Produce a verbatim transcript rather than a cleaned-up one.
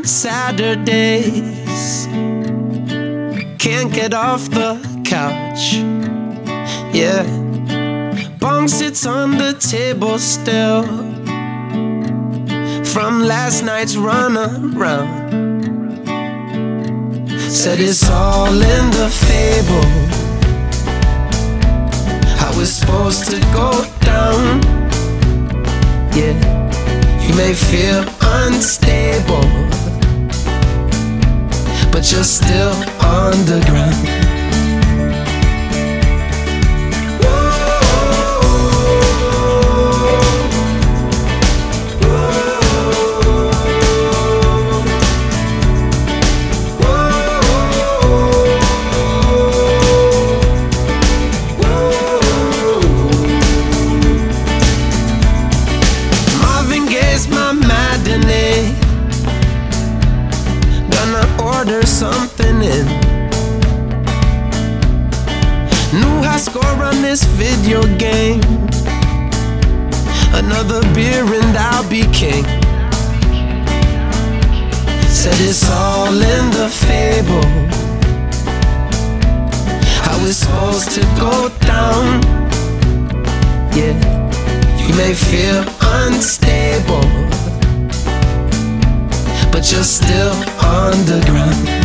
on Saturdays. Can't get off the couch. Yeah, bong sits on the table still from last night's run around. Said it's all in the fable, how it's supposed to go down. Yeah, you may feel unstable, but you're still on the ground. Order something in. New high score on this video game. Another beer and I'll be king. Said it's all in the fable, how it's supposed to go down. Yeah, you may feel unstable, but you're still on the ground.